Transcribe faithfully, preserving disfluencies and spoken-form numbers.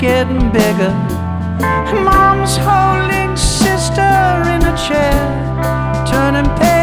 getting bigger. Mom's holding sister in a chair, turning pale.